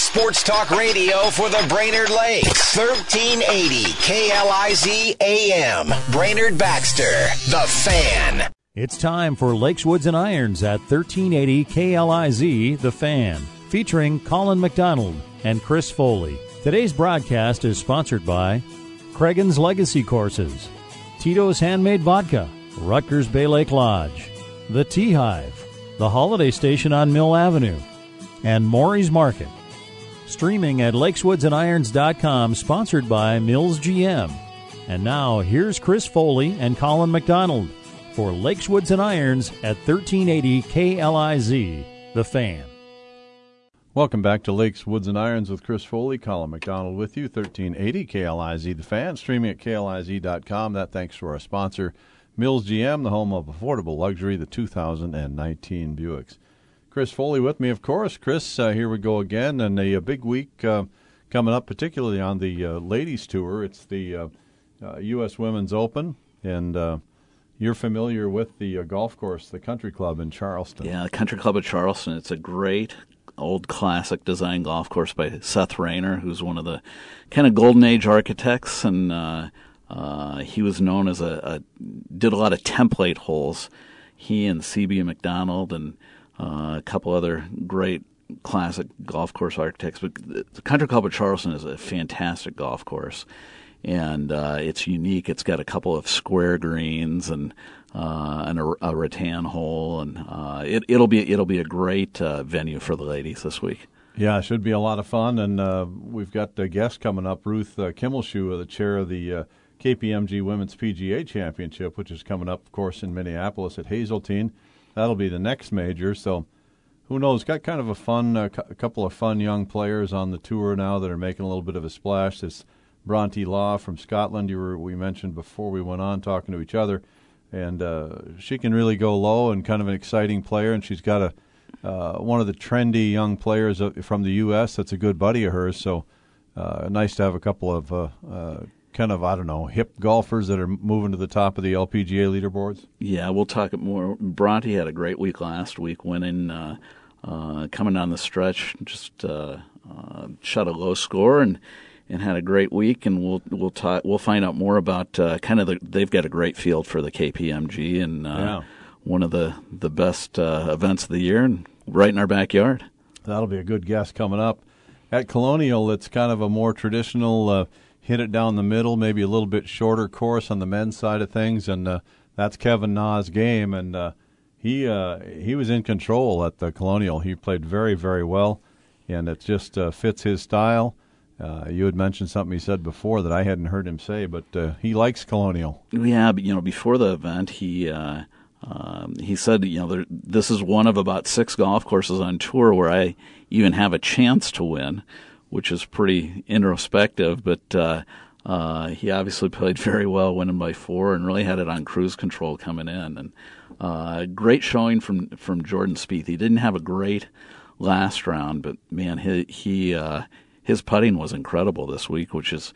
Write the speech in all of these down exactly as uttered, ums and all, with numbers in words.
Sports Talk Radio for the Brainerd Lakes. thirteen eighty K L I Z A M. Brainerd Baxter, the Fan. It's time for Lakes, Woods, and Irons at thirteen eighty K L I Z, the Fan, featuring Colin McDonald and Chris Foley. Today's broadcast is sponsored by Cregan's Legacy Courses, Tito's Handmade Vodka, Rutgers Bay Lake Lodge, The Tea Hive, The Holiday Station on Mill Avenue, and Maury's Market. Streaming at lakes woods and irons dot com, sponsored by Mills G M. And now, here's Chris Foley and Colin McDonald for Lakes, Woods, and Irons at thirteen eighty K L I Z, the Fan. Welcome back to Lakes, Woods, and Irons with Chris Foley, Colin McDonald with you, thirteen eighty K L I Z, the Fan, streaming at K L I Z dot com. That thanks to our sponsor, Mills G M, the home of affordable luxury, the two thousand nineteen Buicks. Chris Foley with me, of course. Chris, uh, here we go again, and a, a big week uh, coming up, particularly on the uh, ladies' tour. It's the uh, uh, U S Women's Open, and uh, you're familiar with the uh, golf course, the Country Club in Charleston. Yeah, the Country Club of Charleston. It's a great old classic design golf course by Seth Rayner, who's one of the kind of golden age architects, and uh, uh, he was known as a, a did a lot of template holes. He and C B McDonald and uh, a couple other great classic golf course architects. But the Country Club of Charleston is a fantastic golf course, and uh, it's unique. It's got a couple of square greens and uh, and a, a rattan hole, and uh, it, it'll be it'll be a great uh, venue for the ladies this week. Yeah, it should be a lot of fun, and uh, we've got a guest coming up, Ruth uh, Kimmelshoe, the chair of the uh, K P M G Women's P G A Championship, which is coming up, of course, in Minneapolis at Hazeltine. That'll be the next major, so who knows? Got kind of a fun, uh, a couple of fun young players on the tour now that are making a little bit of a splash. This Bronte Law from Scotland, you were we mentioned before we went on talking to each other, and uh, she can really go low and kind of an exciting player, and she's got a uh, one of the trendy young players from the U S that's a good buddy of hers, so uh, nice to have a couple of uh, uh, kind of, I don't know, hip golfers that are moving to the top of the L P G A leaderboards. Yeah, we'll talk more. Bronte had a great week last week, winning, uh, uh, coming down the stretch, just uh, uh, shot a low score and and had a great week. And we'll we'll talk. We'll find out more about uh, kind of the. They've got a great field for the K P M G, and uh, yeah. one of the the best uh, events of the year, and right in our backyard. That'll be a good guest coming up at Colonial. It's kind of a more traditional. Uh, hit it down the middle, maybe a little bit shorter course on the men's side of things, and uh, that's Kevin Na's game, and uh, he uh, he was in control at the Colonial. He played very, very well, and it just uh, fits his style. Uh, you had mentioned something he said before that I hadn't heard him say, but uh, he likes Colonial. Yeah, but, you know, before the event, he uh, um, he said, you know, there, this is one of about six golf courses on tour where I even have a chance to win, which is pretty introspective, but uh, uh, he obviously played very well, winning by four, and really had it on cruise control coming in. And uh, great showing from from Jordan Spieth. He didn't have a great last round, but man, he, he uh, his putting was incredible this week, which is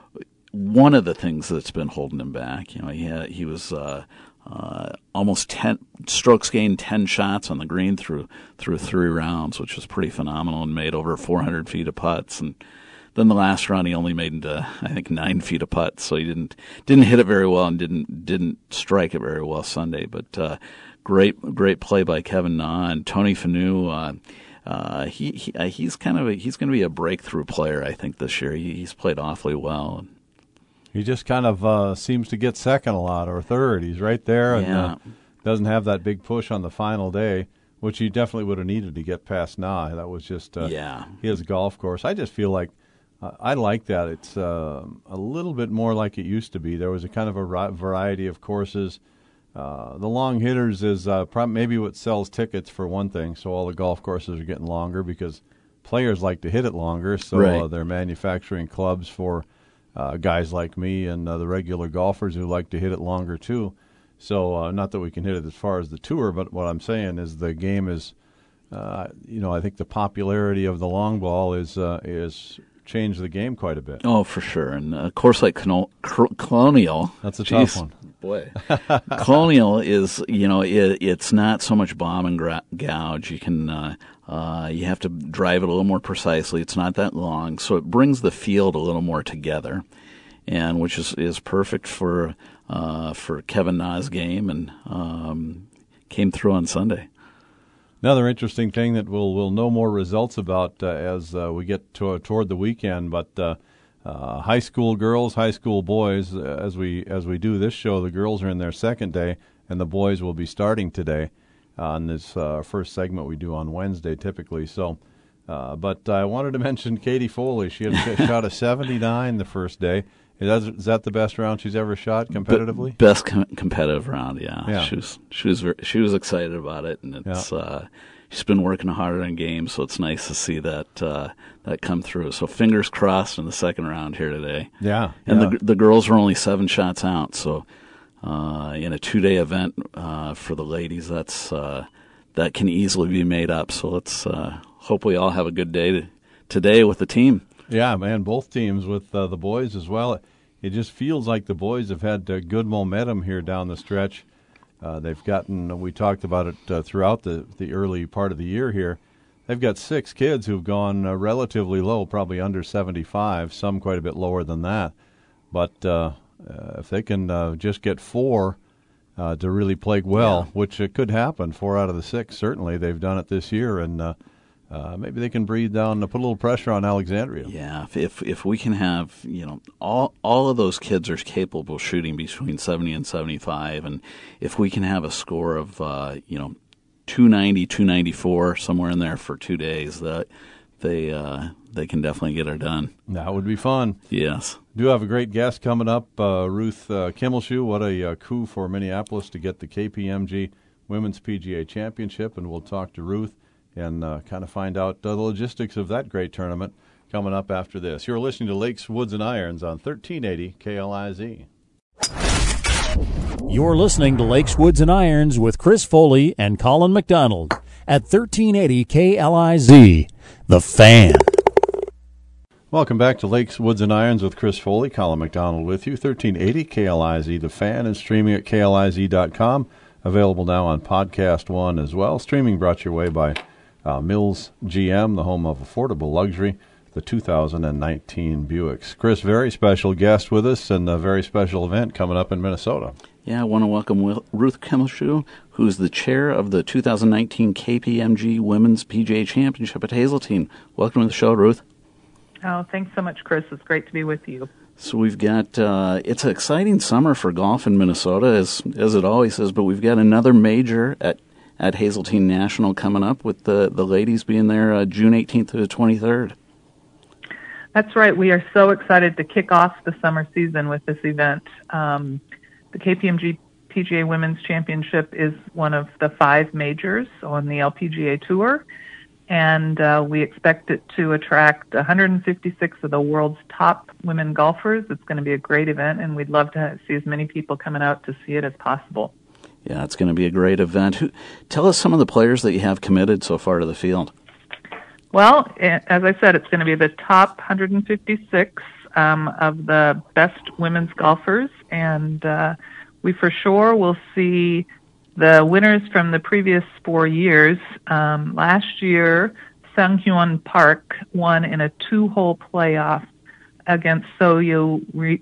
one of the things that's been holding him back. You know, he had, he was. Uh, Uh, almost ten strokes gained, ten shots on the green through through three rounds, which was pretty phenomenal, and made over four hundred feet of putts. And then the last round, he only made uh, I think nine feet of putts, so he didn't didn't hit it very well and didn't didn't strike it very well Sunday. But uh, great great play by Kevin Na and Tony Finau. Uh, uh, he, he uh, he's kind of a, he's going to be a breakthrough player, I think, this year. He, he's played awfully well. He just kind of uh, seems to get second a lot or third. He's right there and yeah. uh, doesn't have that big push on the final day, which he definitely would have needed to get past Na. That was just uh, yeah. his golf course. I just feel like uh, I like that. It's uh, a little bit more like it used to be. There was a kind of a variety of courses. Uh, the long hitters is uh, prob- maybe what sells tickets for one thing, so all the golf courses are getting longer because players like to hit it longer, so right. uh, they're manufacturing clubs for Uh, guys like me and uh, the regular golfers who like to hit it longer too. So uh, not that we can hit it as far as the tour, but what I'm saying is the game is, uh, you know, I think the popularity of the long ball is uh, is changed the game quite a bit. Oh, for sure. And a course like Col- Colonial, that's a geez, tough one. Boy, Colonial is, you know, it, it's not so much bomb and gra- gouge. You can, uh, uh, you have to drive it a little more precisely. It's not that long, so it brings the field a little more together, and which is, is perfect for uh, for Kevin Na's game, and um, came through on Sunday. Another interesting thing that we'll we'll know more results about uh, as uh, we get to, toward the weekend, but. Uh, Uh, high school girls, high school boys. Uh, as we as we do this show, the girls are in their second day, and the boys will be starting today on this uh, first segment we do on Wednesday typically. So, uh, but I wanted to mention Katie Foley. She had a shot a seventy-nine the first day. Is that, is that the best round she's ever shot competitively? Be- best com- competitive round, yeah. yeah. She was she was very, she was excited about it, and it's. Yeah. Uh, She's been working hard on games, so it's nice to see that uh, that come through. So fingers crossed in the second round here today. Yeah, and yeah. the the girls are only seven shots out. So uh, in a two day event uh, for the ladies, that's uh, that can easily be made up. So let's uh, hope we all have a good day to, today with the team. Yeah, man, both teams with uh, the boys as well. It just feels like the boys have had uh, good momentum here down the stretch. Uh, they've gotten, we talked about it uh, throughout the, the early part of the year here. They've got six kids who've gone uh, relatively low, probably under seventy-five, some quite a bit lower than that. But uh, uh, if they can uh, just get four uh, to really play well, yeah. which it could happen, four out of the six, certainly. They've done it this year, and uh, uh, maybe they can breathe down, put a little pressure on Alexandria. Yeah, if, if if we can have, you know, all all of those kids are capable of shooting between seventy and seventy-five, and if we can have a score of, uh, you know, two ninety, two ninety-four, somewhere in there for two days, that they uh, they can definitely get it done. That would be fun. Yes. Do have a great guest coming up, uh, Ruth uh, Kimmelshue. What a uh, coup for Minneapolis to get the K P M G Women's P G A Championship, and we'll talk to Ruth and uh, kind of find out uh, the logistics of that great tournament coming up after this. You're listening to Lakes, Woods, and Irons on thirteen eighty K L I Z. You're listening to Lakes, Woods, and Irons with Chris Foley and Colin McDonald at thirteen eighty K L I Z, The Fan. Welcome back to Lakes, Woods, and Irons with Chris Foley, Colin McDonald with you. thirteen eighty K L I Z, The Fan, and streaming at K L I Z dot com. Available now on Podcast One as well. Streaming brought your way by Uh, Mills G M, the home of affordable luxury, the two thousand nineteen Buicks. Chris, very special guest with us and a very special event coming up in Minnesota. Yeah, I want to welcome Ruth Kimmelshue, who's the chair of the two thousand nineteen K P M G Women's P G A Championship at Hazeltine. Welcome to the show, Ruth. Oh, thanks so much, Chris. It's great to be with you. So we've got, uh, it's an exciting summer for golf in Minnesota, as as it always is, but we've got another major at at Hazeltine National coming up, with the, the ladies being there uh, June eighteenth to the twenty-third. That's right. We are so excited to kick off the summer season with this event. Um, the K P M G P G A Women's Championship is one of the five majors on the L P G A Tour, and uh, we expect it to attract one hundred fifty-six of the world's top women golfers. It's going to be a great event, and we'd love to see as many people coming out to see it as possible. Yeah, it's going to be a great event. Who, tell us some of the players that you have committed so far to the field. Well, as I said, it's going to be the top one hundred fifty-six um, of the best women's golfers, and uh, we for sure will see the winners from the previous four years. Um, last year, Sung Hyun Park won in a two-hole playoff against So Yeon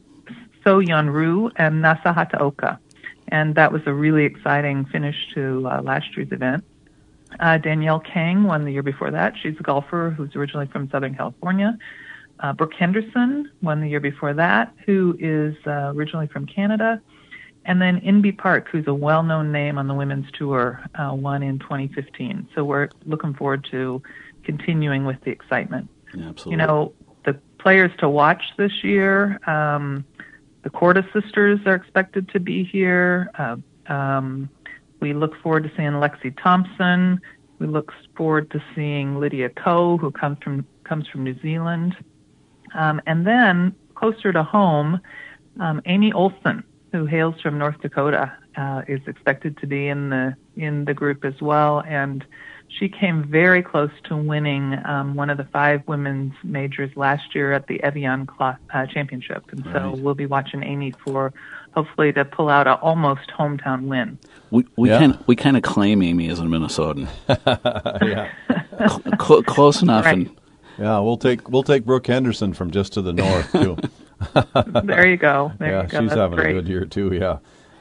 Roo and Nasa Hataoka. And that was a really exciting finish to uh, last year's event. Uh, Danielle Kang won the year before that. She's a golfer who's originally from Southern California. Uh, Brooke Henderson won the year before that, who is uh, originally from Canada. And then Inbee Park, who's a well-known name on the women's tour, uh, won in twenty fifteen. So we're looking forward to continuing with the excitement. Yeah, absolutely. You know, the players to watch this year, um, the Corda sisters are expected to be here. Uh, um, we look forward to seeing Lexi Thompson. We look forward to seeing Lydia Ko, who comes from comes from New Zealand. Um, and then, closer to home, um, Amy Olsen, who hails from North Dakota, uh, is expected to be in the in the group as well. And she came very close to winning um, one of the five women's majors last year at the Evian Cl- uh, Championship. And so right. we'll be watching Amy for hopefully to pull out an almost hometown win. We we Yeah. kind we kind of claim Amy as a Minnesotan. yeah, Cl- close enough, Right. and yeah. We'll take we'll take Brooke Henderson from just to the north too. There you go. There yeah, you go. she's That's having great. a good year too. Yeah.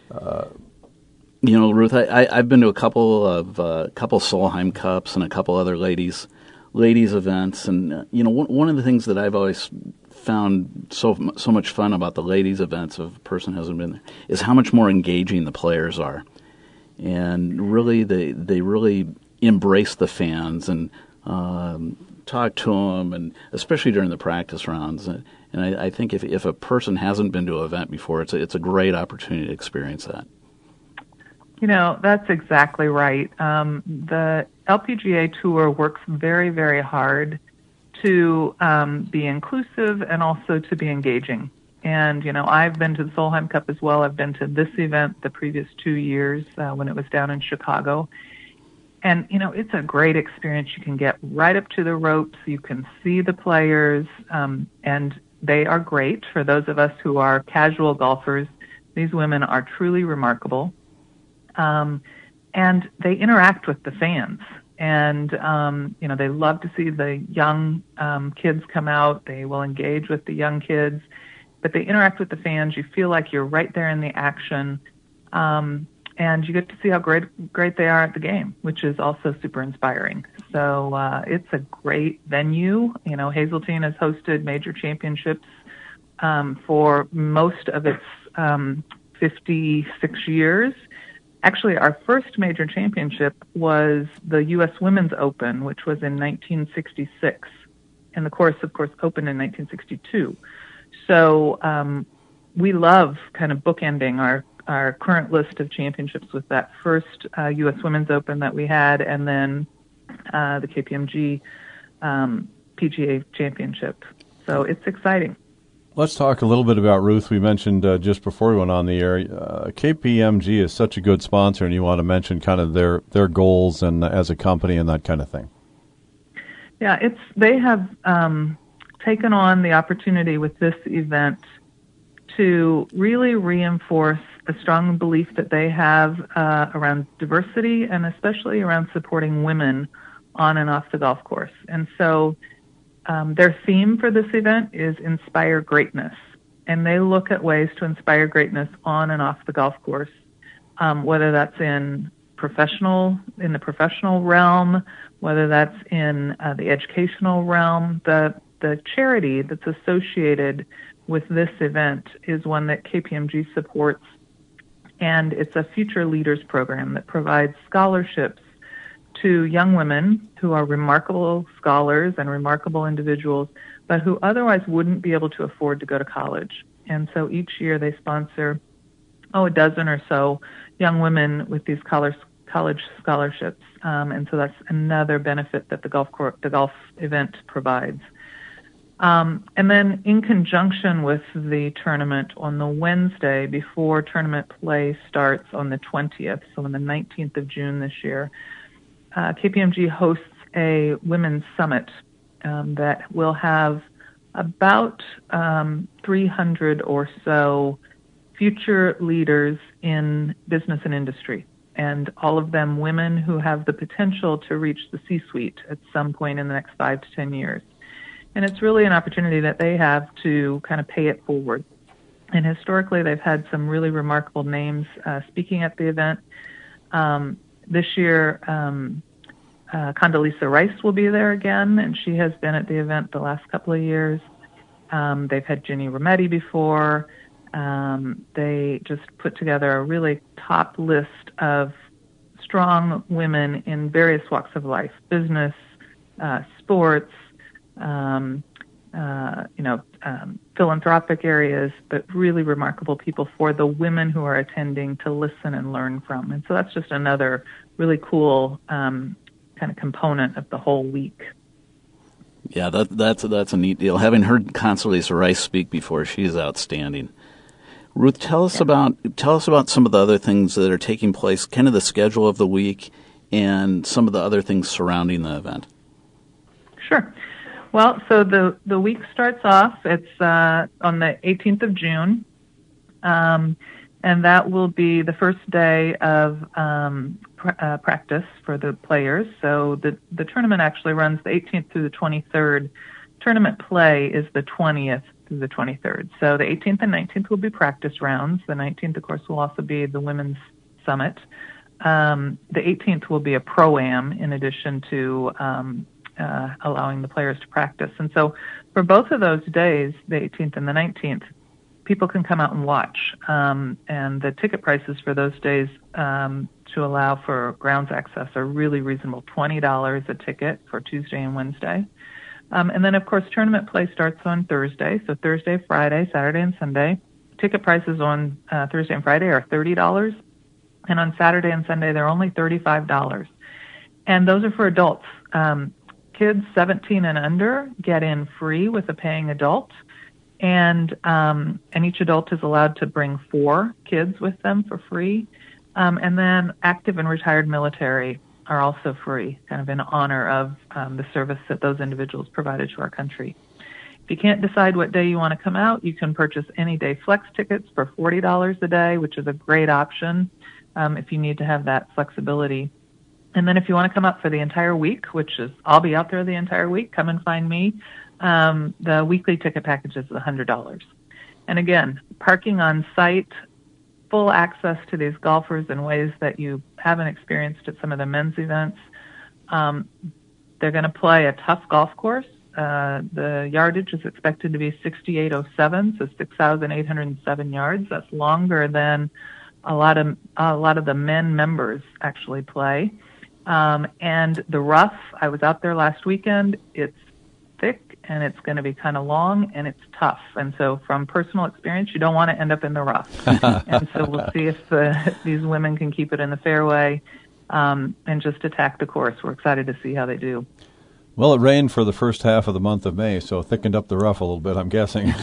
you know, Ruth, I, I I've been to a couple of uh, couple Solheim Cups and a couple other ladies ladies events, and uh, you know, one one of the things that I've always found so so much fun about the ladies events, if a person hasn't been there, is how much more engaging the players are, and really they they really embrace the fans and um, talk to them, and especially during the practice rounds. And, and I, I think if if a person hasn't been to an event before, it's a, it's a great opportunity to experience that. You know, that's exactly right. Um, the L P G A Tour works very, very hard to um, be inclusive and also to be engaging. And, you know, I've been to the Solheim Cup as well. I've been to this event the previous two years uh, when it was down in Chicago. And, you know, it's a great experience. You can get right up to the ropes. You can see the players, um, and they are great. For those of us who are casual golfers, these women are truly remarkable. Um, and they interact with the fans. And, um, you know, they love to see the young um, kids come out. They will engage with the young kids. But they interact with the fans. You feel like you're right there in the action. Um, and you get to see how great great they are at the game, which is also super inspiring. So uh, it's a great venue. You know, Hazeltine has hosted major championships um, for most of its um, fifty-six years. Actually, our first major championship was the U S Women's Open, which was in nineteen sixty-six. And the course, of course, opened in nineteen sixty-two. So um, we love kind of bookending our, our current list of championships with that first uh, U S Women's Open that we had, and then uh, the K P M G um, P G A Championship. So it's exciting. Let's talk a little bit about Ruth. We mentioned uh, just before we went on the air, uh, K P M G is such a good sponsor, and you want to mention kind of their, their goals and uh, as a company and that kind of thing. Yeah, it's they have um, taken on the opportunity with this event to really reinforce a strong belief that they have uh, around diversity and especially around supporting women on and off the golf course. And so Um, their theme for this event is Inspire Greatness, and they look at ways to inspire greatness on and off the golf course, um, whether that's in professional, in the professional realm, whether that's in uh, the educational realm. The the charity that's associated with this event is one that K P M G supports, and it's a Future Leaders program that provides scholarships to young women who are remarkable scholars and remarkable individuals, but who otherwise wouldn't be able to afford to go to college. And so each year they sponsor, oh, a dozen or so young women with these college, college scholarships. Um, and so that's another benefit that the golf court, the golf event provides. Um, and then in conjunction with the tournament on the Wednesday before tournament play starts on the twentieth, so on the nineteenth of June this year, Uh, K P M G hosts a women's summit um, that will have about um, three hundred or so future leaders in business and industry, and all of them women who have the potential to reach the C-suite at some point in the next five to ten years. And it's really an opportunity that they have to kind of pay it forward. And historically, they've had some really remarkable names uh, speaking at the event. Um, This year, um, uh, Condoleezza Rice will be there again, and she has been at the event the last couple of years. Um, they've had Ginny Rometty before. Um, they just put together a really top list of strong women in various walks of life, business, uh, sports, um, uh, you know, um, philanthropic areas, but really remarkable people for the women who are attending to listen and learn from. And so that's just another really cool um, kind of component of the whole week. Yeah, that, that's that's a neat deal. Having heard Condoleezza Rice speak before, she is outstanding. Ruth, tell us yeah. about tell us about some of the other things that are taking place, kind of the schedule of the week, and some of the other things surrounding the event. Sure. Well, so the, the week starts off, it's uh, on the eighteenth of June. Um, and that will be the first day of um, pr- uh, practice for the players. So the, the tournament actually runs the eighteenth through the twenty-third. Tournament play is the twentieth through the twenty-third. So the eighteenth and nineteenth will be practice rounds. The nineteenth, of course, will also be the Women's Summit. Um, the eighteenth will be a pro-am in addition to um, uh, allowing the players to practice. And so for both of those days, the eighteenth and the nineteenth, people can come out and watch. Um, and the ticket prices for those days um, to allow for grounds access are really reasonable, twenty dollars a ticket for Tuesday and Wednesday. Um, and then, of course, tournament play starts on Thursday. So Thursday, Friday, Saturday, and Sunday. Ticket prices on uh, Thursday and Friday are thirty dollars. And on Saturday and Sunday, they're only thirty-five dollars. And those are for adults. Um, kids seventeen and under get in free with a paying adult. And um, and each adult is allowed to bring four kids with them for free. Um, and then active and retired military are also free, kind of in honor of um, the service that those individuals provided to our country. If you can't decide what day you want to come out, you can purchase any day flex tickets for forty dollars a day, which is a great option um, if you need to have that flexibility. And then if you want to come out for the entire week, which is I'll be out there the entire week, come and find me. Um, the weekly ticket package is one hundred dollars. And again, parking on site, full access to these golfers in ways that you haven't experienced at some of the men's events. Um, they're going to play a tough golf course. Uh, the yardage is expected to be sixty-eight oh seven, so six thousand eight hundred seven yards. That's longer than a lot of a lot of the men members actually play. Um, and the rough, I was out there last weekend. It's thick and it's going to be kind of long and it's tough. And so from personal experience, you don't want to end up in the rough. And so we'll see if uh, these women can keep it in the fairway um, and just attack the course. We're excited to see how they do. Well, it rained for the first half of the month of May, so it thickened up the rough a little bit, I'm guessing.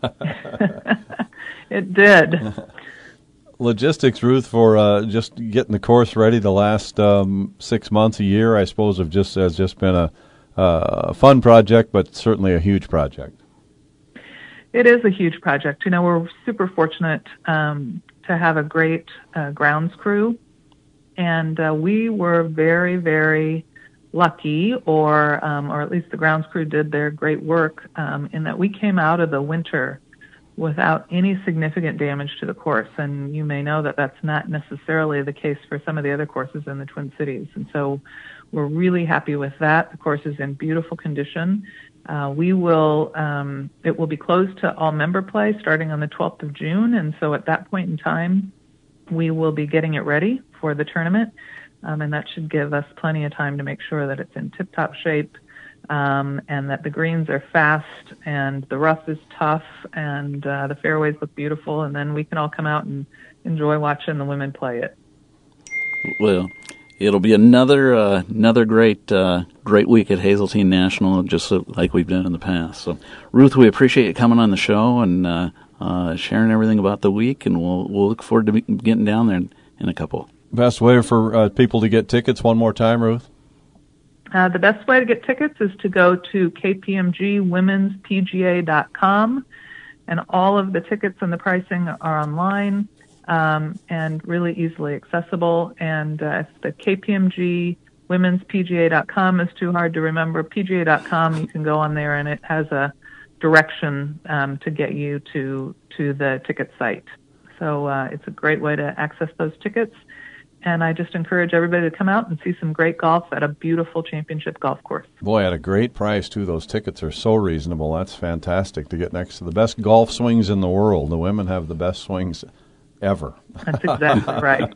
It did. Logistics, Ruth, for uh, just getting the course ready the last um, six months, a year, I suppose, have just has just been a, uh, a fun project, but certainly a huge project. It is a huge project. You know, we're super fortunate um, to have a great uh, grounds crew, and uh, we were very, very lucky, or um, or at least the grounds crew did their great work um, in that we came out of the winter without any significant damage to the course. And you may know that that's not necessarily the case for some of the other courses in the Twin Cities. And so we're really happy with that. The course is in beautiful condition. Uh, we will, um, it will be closed to all member play starting on the twelfth of June. And so at that point in time, we will be getting it ready for the tournament. Um, and that should give us plenty of time to make sure that it's in tip-top shape, um, and that the greens are fast and the rough is tough and uh, the fairways look beautiful, and then we can all come out and enjoy watching the women play it. Well, it'll be another uh, another great uh, great week at Hazeltine National, just so, like we've done in the past. So, Ruth, we appreciate you coming on the show and uh, uh, sharing everything about the week, and we'll we'll look forward to getting down there in, in a couple. Best way for uh, people to get tickets one more time, Ruth? Uh, the best way to get tickets is to go to K P M G Women's P G A dot com, and all of the tickets and the pricing are online um, and really easily accessible. And uh, if the K P M G Women's P G A dot com is too hard to remember, P G A dot com, you can go on there and it has a direction um, to get you to, to the ticket site. So uh, it's a great way to access those tickets. And I just encourage everybody to come out and see some great golf at a beautiful championship golf course. Boy, at a great price, too. Those tickets are so reasonable. That's fantastic to get next to the best golf swings in the world. The women have the best swings ever. That's exactly right.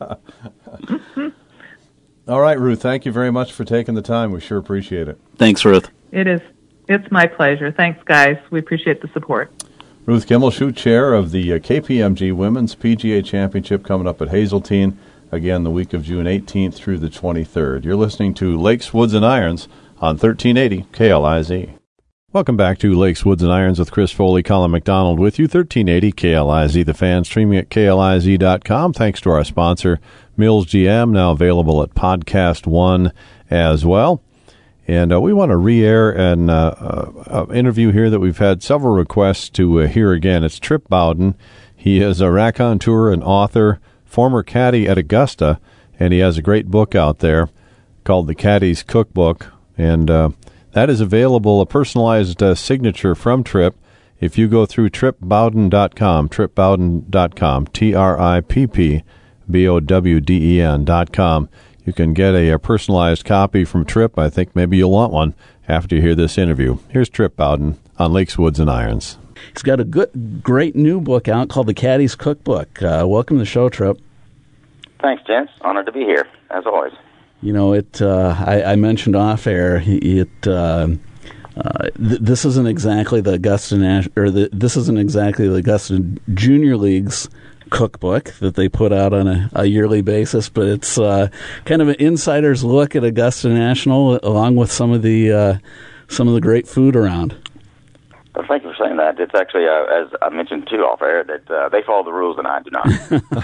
All right, Ruth, thank you very much for taking the time. We sure appreciate it. Thanks, Ruth. It is. It's my pleasure. Thanks, guys. We appreciate the support. Ruth Kimmelshue, chair of the uh, K P M G Women's P G A Championship coming up at Hazeltine. Again, the week of June eighteenth through the twenty-third. You're listening to Lakes, Woods, and Irons on thirteen eighty K L I Z. Welcome back to Lakes, Woods, and Irons with Chris Foley, Colin McDonald with you. thirteen eighty K L I Z, the fan, streaming at K L I Z dot com. Thanks to our sponsor, Mills G M, now available at Podcast One as well. And uh, we want to re-air an uh, uh, interview here that we've had several requests to uh, hear again. It's Trip Bowden. He is a raconteur and author, former caddy at Augusta, and he has a great book out there called The Caddy's Cookbook, and uh, that is available, a personalized uh, signature from Tripp. If you go through trip bowden dot com, trip bowden dot com, T R I P P B O W D E N dot com, you can get a, a personalized copy from Tripp. I think maybe you'll want one after you hear this interview. Here's Tripp Bowden on Lakes, Woods, and Irons. He's got a good, great new book out called The Caddy's Cookbook. Uh, welcome to the show, Tripp. Thanks, gents. Honored to be here, as always. You know, it. Uh, I, I mentioned off air. It. Uh, uh, th- this isn't exactly the Augusta Nash- or the, this isn't exactly the Augusta Junior League's cookbook that they put out on a, a yearly basis, but it's uh, kind of an insider's look at Augusta National, along with some of the uh, some of the great food around. Well, thank you for saying that. It's actually, uh, as I mentioned too off air, that uh, they follow the rules and I do not.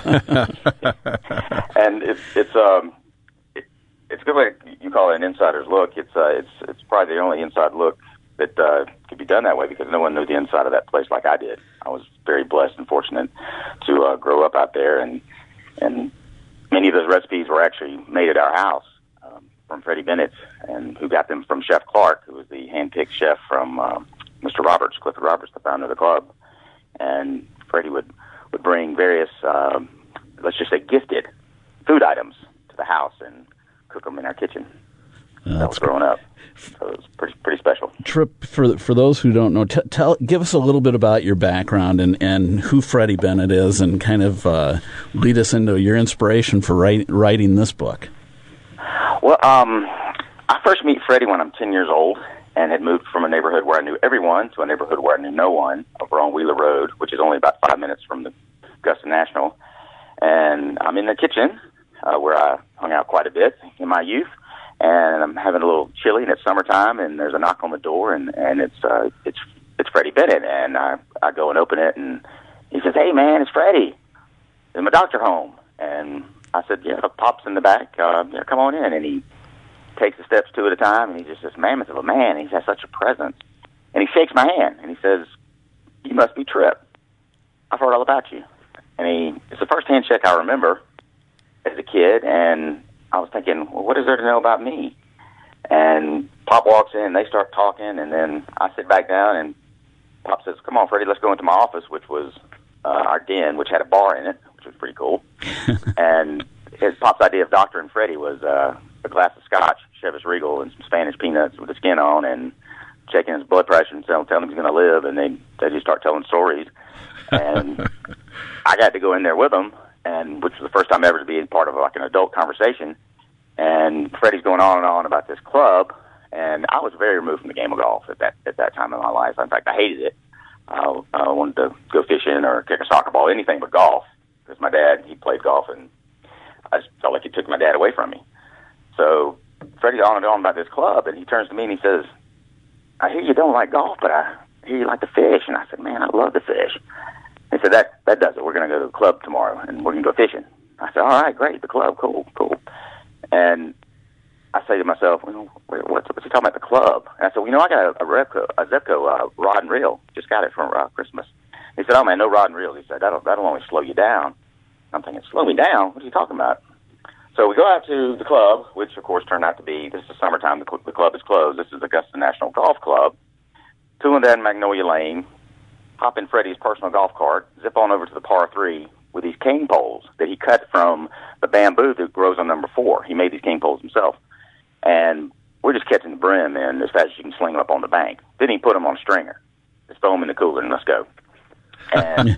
And it's it's um. It's a good way you call it an insider's look. It's uh, it's it's probably the only inside look that uh, could be done that way because no one knew the inside of that place like I did. I was very blessed and fortunate to uh, grow up out there, and and many of those recipes were actually made at our house um, from Freddie Bennett, and who got them from Chef Clark, who was the hand-picked chef from uh, Mister Roberts, Clifford Roberts, the founder of the club. And Freddie would would bring various, uh, let's just say, gifted food items to the house and cook them in our kitchen. Uh, that was growing up, so it was pretty pretty special. Tripp, for for those who don't know, t- tell give us a little bit about your background and, and who Freddie Bennett is, and kind of uh, lead us into your inspiration for write, writing this book. Well, um, I first meet Freddie when I'm ten years old, and had moved from a neighborhood where I knew everyone to a neighborhood where I knew no one, over on Wheeler Road, which is only about five minutes from the Augusta National. And I'm in the kitchen, uh, where I hung out quite a bit in my youth, and I'm having a little chilly, and it's summertime, and there's a knock on the door, and, and it's uh, it's it's Freddie Bennett, and I, I go and open it, and he says, "Hey, man, it's Freddie. Is my doctor home?" And I said, "Yeah, Pop's in the back. Uh, yeah, come on in." And he takes the steps two at a time, and he's just this mammoth of a man. He has such a presence, and he shakes my hand, and he says, "You must be Tripp. I've heard all about you." And he it's the first handshake I remember as a kid, and I was thinking, well, what is there to know about me? And Pop walks in, they start talking, and then I sit back down, and Pop says, "Come on, Freddie, let's go into my office," which was uh, our den, which had a bar in it, which was pretty cool. And his Pop's idea of Doctor and Freddie was uh, a glass of scotch, Chivas Regal, and some Spanish peanuts with the skin on, and checking his blood pressure and telling him he's going to live, and they they just start telling stories. And I got to go in there with them, and which was the first time ever to be part of like an adult conversation. And Freddie's going on and on about this club, and I was very removed from the game of golf at that at that time in my life. In fact, I hated it. Uh, I wanted to go fishing or kick a soccer ball, anything but golf, because my dad, he played golf, and I just felt like he took my dad away from me. So Freddie's on and on about this club, and he turns to me and he says, "I hear you don't like golf, but I hear you like to fish." And I said, "Man, I love to fish." He said, that that does it. We're going to go to the club tomorrow, and we're going to go fishing. I said, "All right, great, the club, cool, cool." And I say to myself, well, what's, what's he talking about, the club? And I said, well, you know, I got a, a Repco, a Zebco uh, rod and reel. Just got it from uh, Christmas. He said, "Oh, man, no rod and reel." He said, that'll, that'll only slow you down. I'm thinking, slow me down? What are you talking about? So we go out to the club, which, of course, turned out to be, this is summertime, the, cl- the club is closed. This is Augusta National Golf Club. Two and then Magnolia Lane. Hop in Freddie's personal golf cart, zip on over to the par three with these cane poles that he cut from the bamboo that grows on number four. He made these cane poles himself. And we're just catching the brim in as fast as you can sling them up on the bank. Then he put them on a stringer. Just throw them in the cooler and let's go. And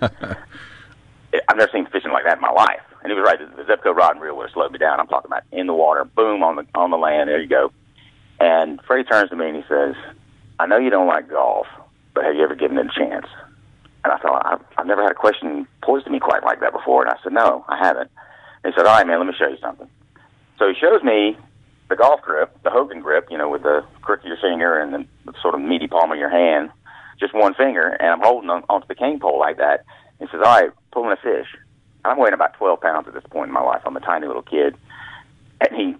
I've never seen fishing like that in my life. And he was right. The Zebco rod and reel would have slowed me down. I'm talking about in the water, boom, on the on the land. There you go. And Freddie turns to me and he says, "I know you don't like golf, but have you ever given it a chance?" And I thought, I've, I've never had a question posed to me quite like that before. And I said, "No, I haven't." And he said, "All right, man, let me show you something." So he shows me the golf grip, the Hogan grip, you know, with the crook of your finger and the, the sort of meaty palm of your hand, just one finger, and I'm holding on, onto the cane pole like that. He says, "All right, pulling a fish." And I'm weighing about twelve pounds at this point in my life. I'm a tiny little kid. And he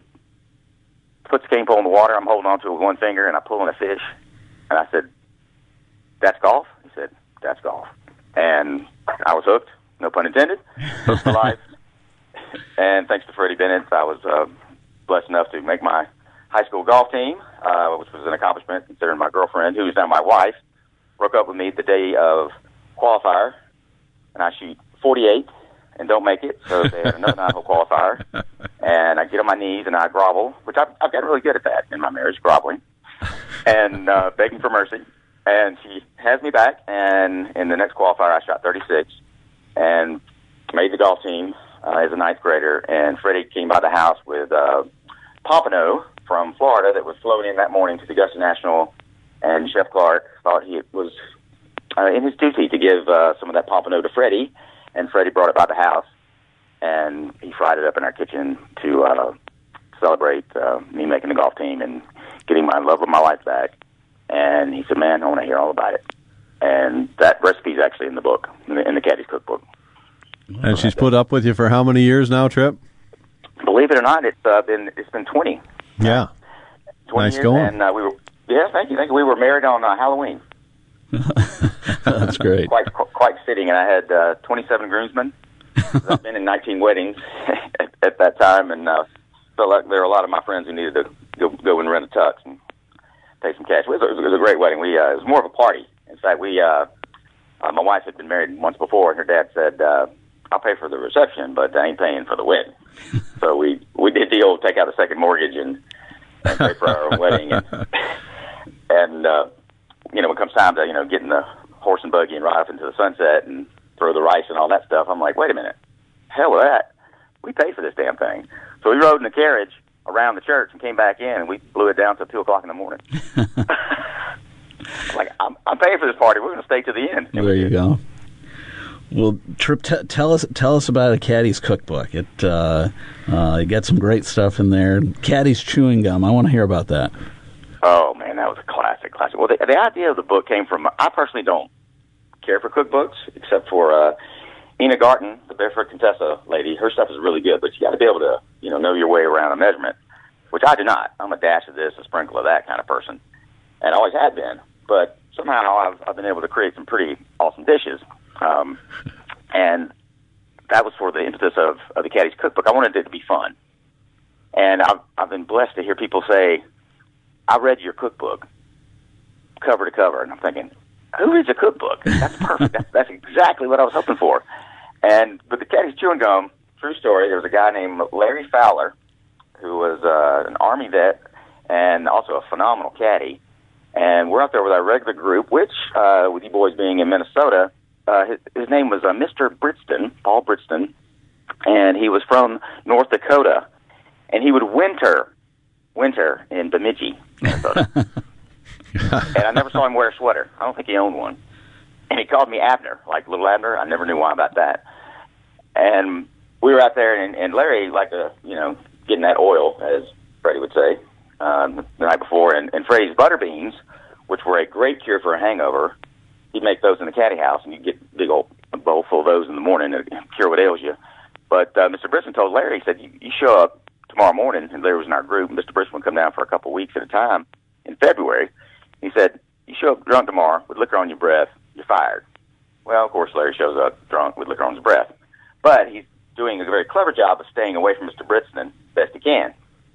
puts the cane pole in the water. I'm holding on to it with one finger, and I'm pulling a fish. And I said, "That's golf?" He said, "That's golf." And I was hooked. no pun intended, Hook for Life. And thanks to Freddie Bennett, I was uh, blessed enough to make my high school golf team, uh, which was an accomplishment considering my girlfriend, who is now my wife, broke up with me the day of qualifier, and I shoot forty-eight and don't make it, so they had another nine-hole qualifier, and I get on my knees and I grovel, which I've, I've gotten really good at that in my marriage, groveling, and uh, begging for mercy, and she has me back, and in the next qualifier I shot thirty-six and made the golf team uh, as a ninth grader, and Freddie came by the house with uh, Pompano from Florida that was flown in that morning to the Augusta National, and Chef Clark thought he was uh, in his duty to give uh, some of that Pompano to Freddie, and Freddie brought it by the house, and he fried it up in our kitchen to uh, celebrate uh, me making the golf team and getting my love of my life back. And he said, man, I want to hear all about it. And that recipe is actually in the book, in the, in the Caddy's Cookbook. And she's put up with you for how many years now, Trip? Believe it or not, it's uh, been it's been twenty. Yeah, twenty nice years, going. And uh, we were yeah, thank you, thank you. We were married on uh, Halloween. That's great. Quite quite fitting. And I had uh, twenty-seven groomsmen. I've been in nineteen weddings at, at that time, and uh, felt like there were a lot of my friends who needed to go, go and rent a tux and pay some cash. It was, it was a great wedding. We uh, it was more of a party. In fact, we uh, uh, my wife had been married once before, and her dad said, uh, "I'll pay for the reception, but I ain't paying for the wedding." So we we did the old take out a second mortgage and, and pay for our own wedding, and, and uh, you know, when it comes time to you know get in the horse and buggy and ride off into the sunset and throw the rice and all that stuff, I'm like, wait a minute, hell with that. We paid for this damn thing. So we rode in the carriage around the church and came back in, and we blew it down till two o'clock in the morning. Like, I'm, I'm paying for this party. We're going to stay to the end. There you go. Well, Trip, t- tell us tell us about a Caddy's Cookbook. It uh, uh, you got some great stuff in there. Caddy's Chewing Gum. I want to hear about that. Oh man, that was a classic, classic. Well, the, the idea of the book came from. I personally don't care for cookbooks, except for uh, Ina Garten, the Barefoot Contessa lady. Her stuff is really good, but you got to be able to, you know, know your way around a measurement, which I do not. I'm a dash of this, a sprinkle of that kind of person, and always had been. But somehow I've, I've been able to create some pretty awesome dishes. Um, and that was for the impetus of, of the Caddy's Cookbook. I wanted it to be fun. And I've, I've been blessed to hear people say, I read your cookbook cover to cover. And I'm thinking, who reads a cookbook? That's perfect. that's, that's exactly what I was hoping for. And but the Caddy's Chewing Gum, true story, there was a guy named Larry Fowler who was uh, an Army vet and also a phenomenal caddy. And we're out there with our regular group, which, uh, with you boys being in Minnesota, uh, his, his name was uh, Mister Britston, Paul Britston, and he was from North Dakota. And he would winter, winter in Bemidji, Minnesota. And I never saw him wear a sweater. I don't think he owned one. And he called me Abner, like Little Abner. I never knew why about that. And we were out there, and, and Larry liked to, you know, getting that oil, as Freddie would say, um, the night before. And, and Freddie's butter beans, which were a great cure for a hangover, he'd make those in the caddy house, and you'd get a big old bowl full of those in the morning to cure what ails you. But uh, Mister Briston told Larry, he said, you, you show up tomorrow morning, and Larry was in our group, and Mister Briston would come down for a couple of weeks at a time in February. He said, you show up drunk tomorrow with liquor on your breath, you're fired. Well, of course, Larry shows up drunk with liquor on his breath. But he's doing a very clever job of staying away from Mister Britston best he can.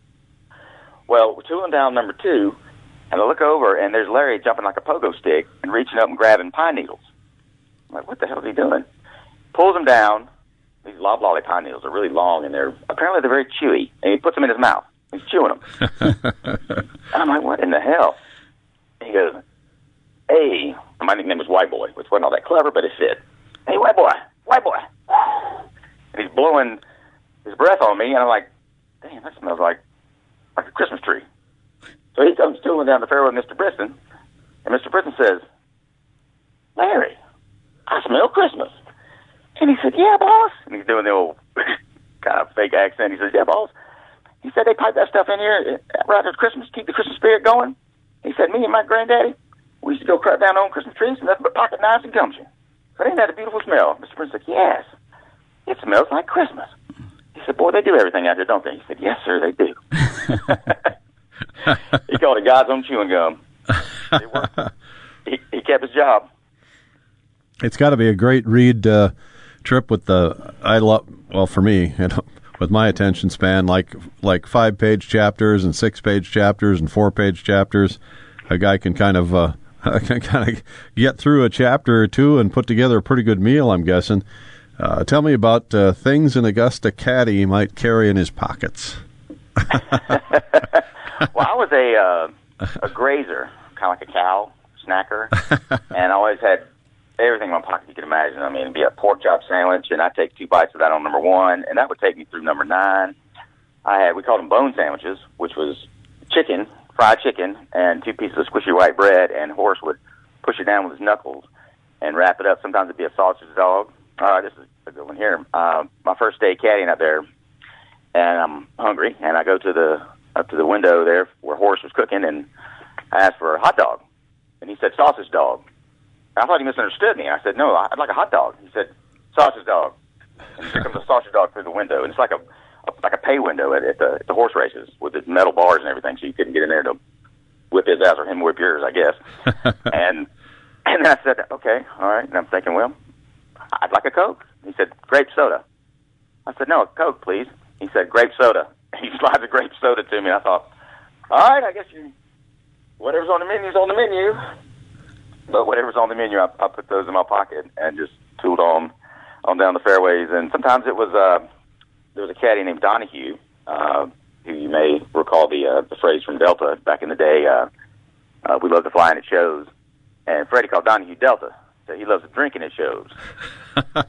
Well, we're tooling down number two, and I look over, and there's Larry jumping like a pogo stick and reaching up and grabbing pine needles. I'm like, what the hell is he doing? Pulls them down. These loblolly pine needles are really long, and they're apparently they're very chewy. And he puts them in his mouth. He's chewing them. And I'm like, what in the hell? And he goes, hey, my nickname was White Boy, which wasn't all that clever, but it fit. Hey, White Boy, White Boy. And he's blowing his breath on me, and I'm like, damn, that smells like like a Christmas tree. So he comes tooling down the fairway with Mister Briston, and Mister Briston says, Larry, I smell Christmas. And he said, yeah, boss. And he's doing the old kind of fake accent. He says, yeah, boss. He said, they pipe that stuff in here right after Christmas, keep the Christmas spirit going. He said, me and my granddaddy, we used to go cut down on Christmas trees and nothing but pocket knives and gumshoe. But ain't that a beautiful smell? Mister Briston said, yes, it smells like Christmas. He said, boy, they do everything out there, don't they? He said, yes, sir, they do. He called it God's own chewing gum. It worked. He, he kept his job. It's got to be a great read, uh, Trip, with the I love well for me, you know, with my attention span, like like five page chapters and six page chapters and four page chapters, a guy can kind of uh, can kind of get through a chapter or two and put together a pretty good meal, I'm guessing. Uh, tell me about uh, things an Augusta caddy might carry in his pockets. Well, I was a uh, a grazer, kind of like a cow snacker, and I always had everything in my pocket you could imagine. I mean, it'd be a pork chop sandwich, and I'd take two bites of that on number one, and that would take me through number nine. I had, we called them bone sandwiches, which was chicken, fried chicken, and two pieces of squishy white bread, and Horace would push it down with his knuckles and wrap it up. Sometimes it'd be a sausage dog. All right, this is a good one here. Uh, my first day caddying out there, and I'm hungry, and I go to the up to the window there where Horace was cooking, and I asked for a hot dog, and he said sausage dog. I thought he misunderstood me. I said, no, I'd like a hot dog. He said, sausage dog. And here comes a sausage dog through the window. And it's like a, a like a pay window at, at, the, at the horse races with the metal bars and everything, so you couldn't get in there to whip his ass or him whip yours, I guess. and and then I said, okay, all right. And I'm thinking, well, I'd like a Coke. He said, grape soda. I said, no, a Coke, please. He said, grape soda. He slides a grape soda to me. I thought, all right, I guess you, whatever's on the menu's on the menu. But whatever's on the menu, I, I put those in my pocket and just tooled on on down the fairways. And sometimes it was, uh, there was a caddy named Donahue, uh, who you may recall the uh, the phrase from Delta back in the day, uh, uh, we love to fly and it shows. And Freddie called Donahue Delta, so he loves to drink and it shows. And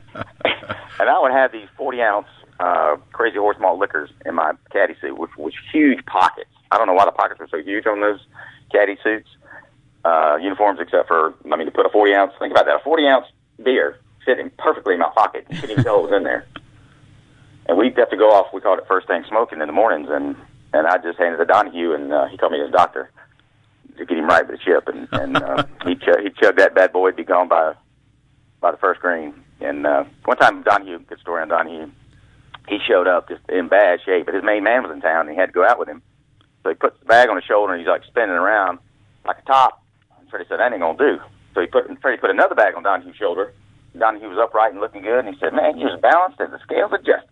I would have these forty-ounce uh, Crazy Horse malt liquors in my caddy suit, which was huge pockets. I don't know why the pockets were so huge on those caddy suits. Uh, uniforms, except for, I mean, to put a forty ounce, think about that, a forty ounce beer fitting perfectly in my pocket. You couldn't even tell it was in there. And we'd have to go off, we called it first thing smoking in the mornings, and, and I just handed it to Donahue, and uh, he called me his doctor to get him right with the chip. And, and uh, he'd, ch- he'd chug that bad boy, he'd be gone by by the first green. And uh, one time, Donahue, good story on Donahue, he showed up just in bad shape, but his main man was in town, and he had to go out with him. So he puts the bag on his shoulder, and he's like spinning around like a top. Freddie said, that ain't going to do. So he put, Freddie put another bag on Donahue's shoulder. Donahue was upright and looking good, and he said, man, you're as balanced as the scales adjust.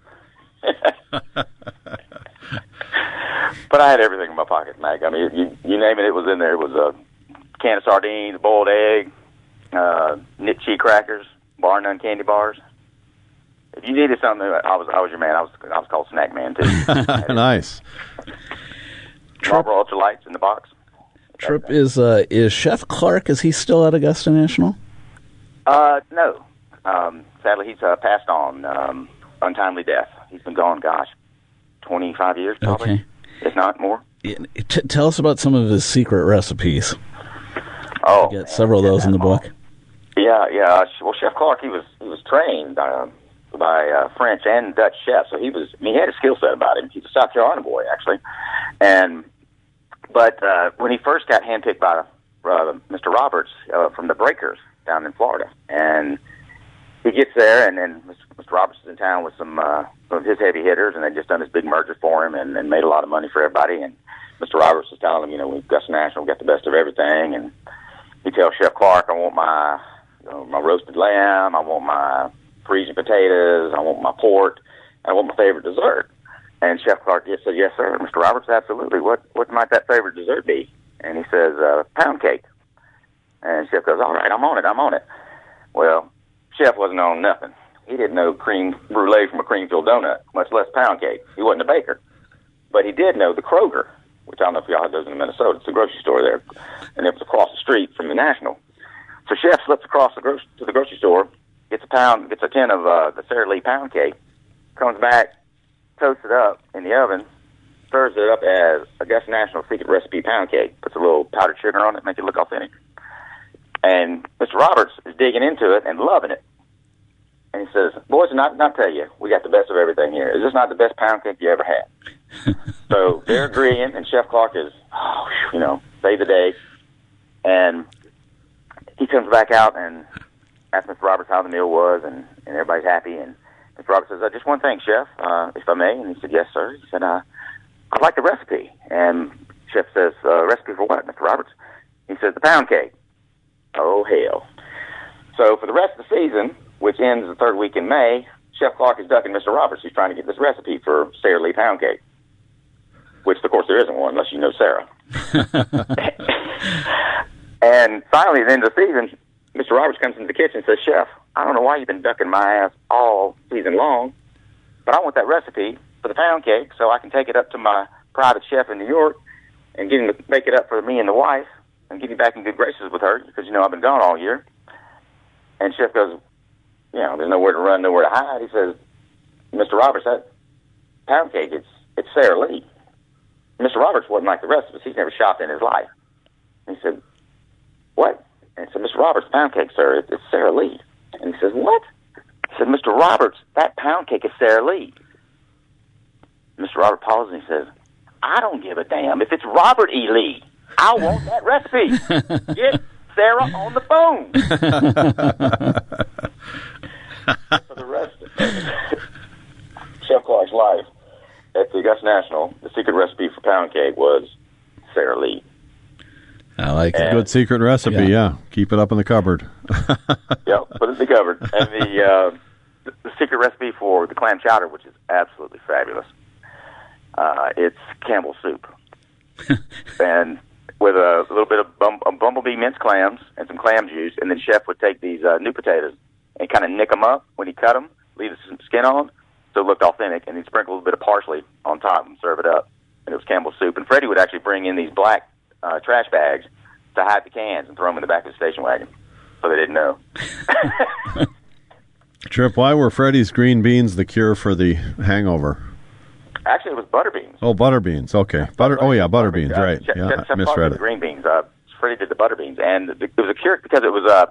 But I had everything in my pocket, Mac. I mean, you, you name it, it was in there. It was a can of sardines, a boiled egg, uh, knit cheese crackers, bar none candy bars. If you needed something, I was I was your man. I was I was called Snack Man, too. Nice. Marlboro Ultralights in the box. Trip, is uh, is Chef Clark, is he still at Augusta National? Uh, no. Um, sadly, he's uh, passed on. Um, untimely death. He's been gone, gosh, twenty-five years probably, okay. If not more. Yeah, t- tell us about some of his secret recipes. Oh, I get several of those in the book. Yeah, yeah. Well, Chef Clark, he was he was trained uh, by uh, French and Dutch chefs, so he was. I mean, he had a skill set about him. He's a South Carolina boy, actually, and. But uh, when he first got handpicked by uh, Mister Roberts uh, from the Breakers down in Florida, and he gets there, and then Mister Roberts is in town with some, uh, some of his heavy hitters, and they just done this big merger for him and, and made a lot of money for everybody. And Mister Roberts was telling him, you know, we've got National, we got the best of everything. And he tells Chef Clark, I want my you know, my roasted lamb, I want my freezing potatoes, I want my pork, I want my favorite dessert. And Chef Clark just said, yes, sir, Mister Roberts, absolutely. What what might that favorite dessert be? And he says, uh, pound cake. And Chef goes, all right, I'm on it, I'm on it. Well, Chef wasn't on nothing. He didn't know cream brulee from a cream filled donut, much less pound cake. He wasn't a baker. But he did know the Kroger, which I don't know if y'all have those in Minnesota. It's a grocery store there. And it was across the street from the National. So Chef slips across the gro- to the grocery store, gets a pound, gets a tin of uh, the Sara Lee pound cake, comes back, toasts it up in the oven, stirs it up as Augusta National secret recipe pound cake, puts a little powdered sugar on it, make it look authentic. And Mister Roberts is digging into it and loving it. And he says, boys, not not tell you, we got the best of everything here. Is this not the best pound cake you ever had? So they're agreeing, and Chef Clark is, oh, you know, save the day. And he comes back out and asks Mister Roberts how the meal was, and, and everybody's happy. And Mister Roberts says, uh, just one thing, Chef, uh, if I may. And he said, yes, sir. He said, uh, I'd like the recipe. And Chef says, uh, recipe for what, Mister Roberts? He says, the pound cake. Oh, hell. So for the rest of the season, which ends the third week in May, Chef Clark is ducking Mister Roberts. He's trying to get this recipe for Sara Lee pound cake, which, of course, there isn't one unless you know Sarah. And finally, at the end of the season, Mister Roberts comes into the kitchen and says, Chef, I don't know why you've been ducking my ass all season long, but I want that recipe for the pound cake so I can take it up to my private chef in New York and get him to make it up for me and the wife and get him back in good graces with her because, you know, I've been gone all year. And Chef goes, you know, there's nowhere to run, nowhere to hide. He says, Mister Roberts, that pound cake, it's, it's Sara Lee. Mister Roberts wasn't like the rest of us. He's never shopped in his life. And he said, what? And he said, Mister Roberts, pound cake, sir, it, it's Sara Lee. And he says, what? He said, Mister Roberts, that pound cake is Sara Lee. Mister Robert pauses and he says, I don't give a damn if it's Robert E. Lee. I want that recipe. Get Sarah on the phone. For the rest of Chef Clark's life at the Augusta National, the secret recipe for pound cake was Sara Lee. I like it. Good secret recipe, yeah. yeah. Keep it up in the cupboard. Yep, put it in the cupboard. And the, uh, the the secret recipe for the clam chowder, which is absolutely fabulous, uh, it's Campbell's soup. And with a little bit of bum, um, bumblebee minced clams and some clam juice, and then Chef would take these uh, new potatoes and kind of nick them up when he cut them, leave the skin on, so it looked authentic, and he'd sprinkle a little bit of parsley on top and serve it up. And it was Campbell's soup. And Freddie would actually bring in these black uh, trash bags to hide the cans and throw them in the back of the station wagon so they didn't know. Trip, why were Freddie's green beans the cure for the hangover? Actually, it was butter beans. Oh, butter beans. Okay. Butter. Oh, yeah, butter beans, uh, right. Chef, yeah, Chef I misread the it. green beans. Uh, Freddie did the butter beans. And the, it was a cure because it was uh,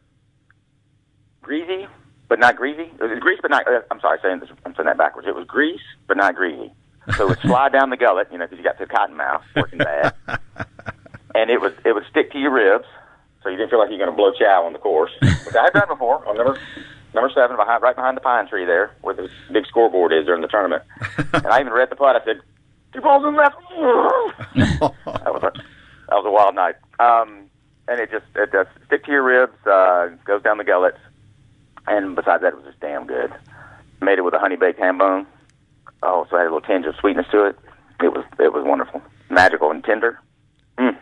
greasy, but not greasy. It was grease, but not, uh, I'm sorry, saying this, I'm saying that backwards. It was grease, but not greasy. So it would slide down the gullet, you know, because you got the cotton mouth, working bad. And it would, it would stick to your ribs, so you didn't feel like you were going to blow chow on the course. Which I had done before on number number seven, behind, right behind the pine tree there, where the big scoreboard is during the tournament. And I even read the putt. I said, two balls in left. that, was a, that was a wild night. Um, and it just it does stick to your ribs, uh, goes down the gullets. And besides that, it was just damn good. Made it with a honey-baked ham bone. Oh, so it had a little tinge of sweetness to it. It was it was wonderful. Magical and tender. Mm.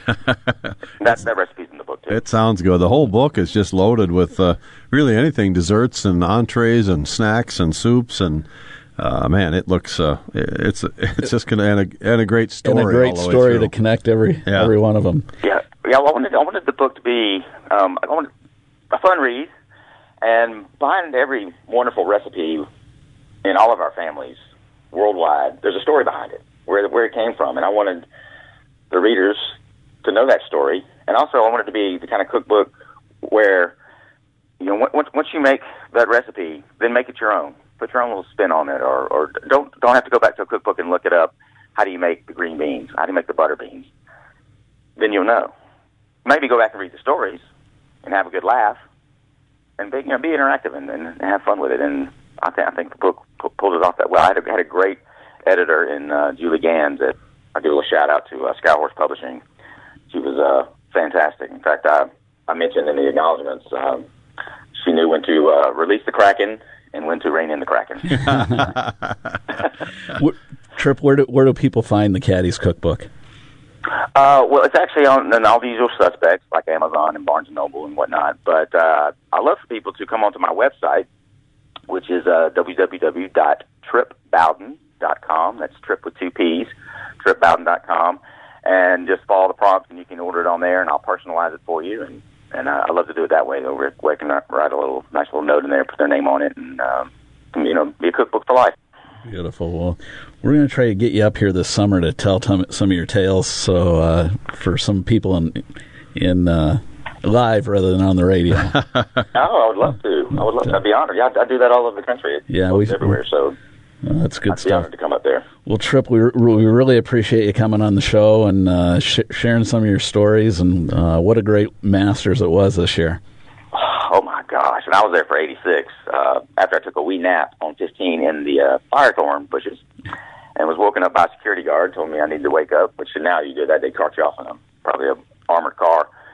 that, that recipe's in the book, too. It sounds good. The whole book is just loaded with uh, really anything, desserts and entrees and snacks and soups. And, uh, man, it looks, uh, it's it's just going to, and a, and a great story. And a great story to connect every yeah. every one of them. Yeah, yeah. I wanted, I wanted the book to be um, I wanted a fun read. And behind every wonderful recipe in all of our families worldwide, there's a story behind it, where where it came from. And I wanted the readers to know that story. And also I wanted it to be the kind of cookbook where, you know, once, once you make that recipe, then make it your own. Put your own little spin on it, or, or don't don't have to go back to a cookbook and look it up. How do you make the green beans? How do you make the butter beans? Then you'll know. Maybe go back and read the stories and have a good laugh. And be, you know, be interactive and, and have fun with it. And I think I think the book pu- pulled it off that well. I had a, had a great editor in uh, Julie Gans. That I give a little shout out to uh, Skyhorse Publishing. She was uh, fantastic. In fact, I I mentioned in the acknowledgments um, she knew when to uh, release the Kraken and when to rein in the Kraken. Trip, where do where do people find the Caddy's Cookbook? Uh, well, it's actually on, on all the usual suspects like Amazon and Barnes and Noble and whatnot. But uh, I love for people to come onto my website, which is uh, w w w dot trip bowden dot com. That's Trip with two P's, trip bowden dot com, and just follow the prompts, and you can order it on there, and I'll personalize it for you. And and uh, I love to do it that way. Where I can write a little nice little note in there, put their name on it, and um, you know, be a cookbook for life. Beautiful. Well, we're going to try to get you up here this summer to tell t- some of your tales. So uh, for some people in in uh, live rather than on the radio. Oh, I would love to. I would love to. I'd be honored. Yeah, I do that all over the country. Yeah, we everywhere. So uh, that's good I'd stuff. Be honored to come up there. Well, Trip, we we really appreciate you coming on the show and uh, sh- sharing some of your stories. And uh, what a great Masters it was this year. Oh, my gosh. And I was there for eighty-six uh, after I took a wee nap on fifteen in the uh, firethorn bushes and was woken up by a security guard, told me I needed to wake up, which now you do that. They cart you off in a, probably a armored car.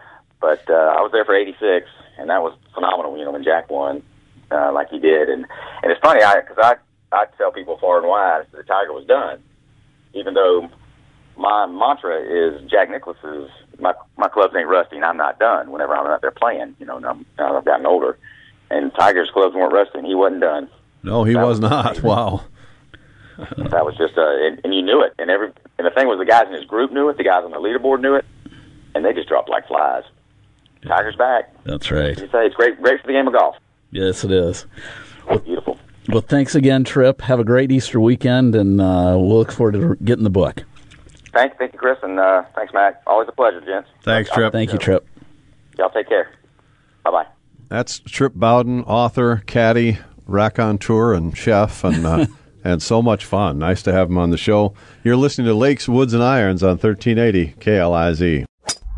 But uh, I was there for eighty-six, and that was phenomenal, you know, when Jack won uh, like he did. And, and it's funny, I because I, I tell people far and wide that the Tiger was done, even though my mantra is Jack Nicklaus's, my, my clubs ain't rusty, and I'm not done whenever I'm out there playing. You know, now, now I've gotten older. And Tiger's clubs weren't rusty, and he wasn't done. No, he that was was not. amazing. Wow. That was just, uh, and, and you knew it. And every and the thing was, the guys in his group knew it, the guys on the leaderboard knew it, and they just dropped like flies. Tiger's back. That's right. You say it's great, great for the game of golf. Yes, it is. Well, beautiful. Well, thanks again, Tripp. Have a great Easter weekend, and uh, we'll look forward to getting the book. Thank, thank you, Chris, and uh, thanks, Mac. Always a pleasure, gents. Thanks, Tripp. Thank you, Tripp. Y'all take care. Bye-bye. That's Tripp Bowden, author, caddy, raconteur, and chef, and uh, and so much fun. Nice to have him on the show. You're listening to Lakes, Woods, and Irons on thirteen eighty K L I Z.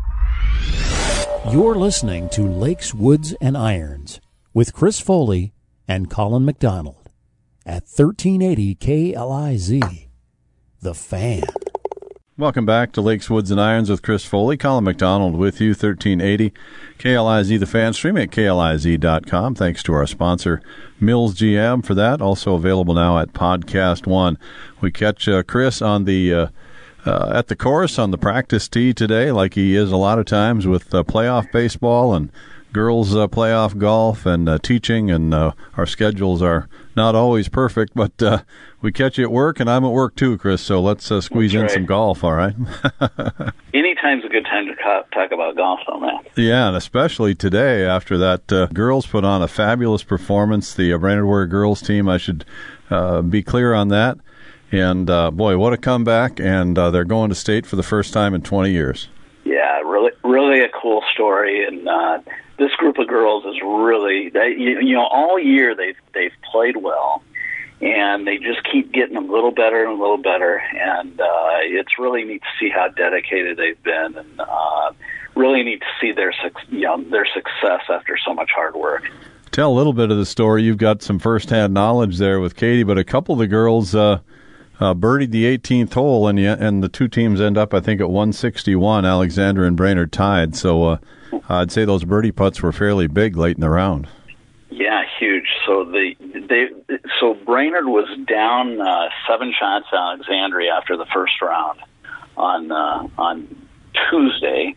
You're listening to Lakes, Woods, and Irons with Chris Foley and Colin McDonald at thirteen eighty K L I Z, The Fan. Welcome back to Lakes, Woods, and Irons with Chris Foley. Colin McDonald with you, thirteen eighty K L I Z, The Fan, streaming at K L I Z dot com. Thanks to our sponsor, Mills G M, for that. Also available now at Podcast One. We catch uh, Chris on the uh, uh, at the course on the practice tee today, like he is a lot of times with uh, playoff baseball and girls uh, playoff golf and uh, teaching, and uh, our schedules are not always perfect, but uh, we catch you at work, and I'm at work too, Chris, so let's uh, squeeze That's in right. some golf, all right? Anytime's a good time to co- talk about golf, though, man. Yeah, and especially today after that uh, girls put on a fabulous performance, the uh, Brainerd Warrior girls team, I should uh, be clear on that. And, uh, boy, what a comeback, and uh, they're going to state for the first time in twenty years. Yeah, really, really a cool story, and uh, this group of girls is really, they, you, you know, all year they've they've played well, and they just keep getting a little better and a little better, and uh, it's really neat to see how dedicated they've been, and uh, really neat to see their you know their success after so much hard work. Tell a little bit of the story. You've got some first-hand knowledge there with Katie, but a couple of the girls uh, uh, birdied the eighteenth hole, and, the, and the two teams end up, I think, at one sixty-one. Alexander and Brainerd tied, so uh, I'd say those birdie putts were fairly big late in the round. Yeah, huge. So the they so Brainerd was down uh, seven shots to Alexandria after the first round on uh, on Tuesday,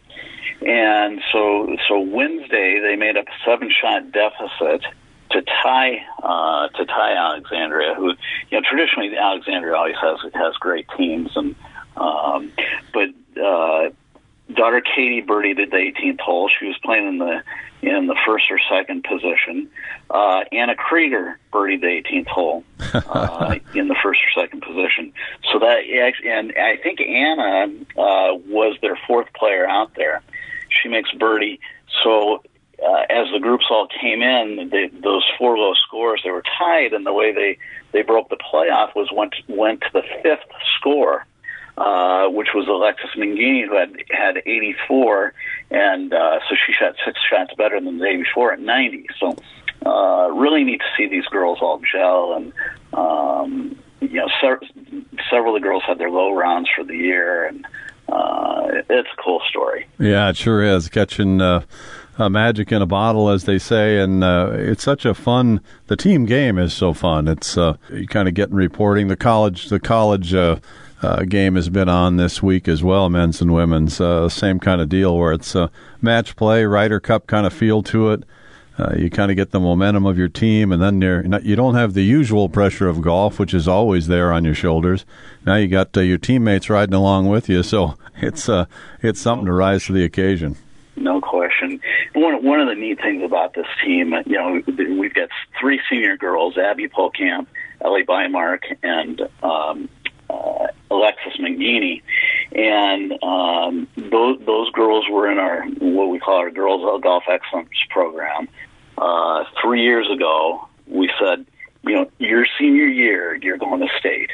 and so so Wednesday they made up a seven shot deficit to tie uh, to tie Alexandria, who you know traditionally Alexandria always has has great teams, and um, but. Uh, Daughter Katie birdied at the eighteenth hole. She was playing in the in the first or second position. Uh, Anna Krieger birdied the eighteenth hole uh, in the first or second position. So that and I think Anna uh, was their fourth player out there. She makes birdie. So uh, as the groups all came in, they, those four low scores, they were tied, and the way they, they broke the playoff was went went to the fifth score. Uh, which was Alexis Mangini, who had had eighty-four, and uh, so she shot six shots better than the day before at ninety. So uh, really neat to see these girls all gel, and um, you know, ser- several of the girls had their low rounds for the year, and uh, it's a cool story. Yeah, it sure is. Catching uh, uh, magic in a bottle, as they say, and uh, it's such a fun. The team game is so fun. It's uh, you kind of getting reporting the college, the college. Uh, Uh, game has been on this week as well, men's and women's. Uh, same kind of deal where it's uh, match play, Ryder Cup kind of feel to it. Uh, you kind of get the momentum of your team, and then you're not, you don't have the usual pressure of golf, which is always there on your shoulders. Now you got uh, your teammates riding along with you, so it's uh, it's something to rise to the occasion. No question. One one of the neat things about this team, you know, we've got three senior girls: Abby Polkamp, Ellie Bymark, and um, uh, Alexis Mangini, and um, those those girls were in our what we call our Girls Golf Excellence program. Uh, three years ago, we said, you know, your senior year, you're going to state,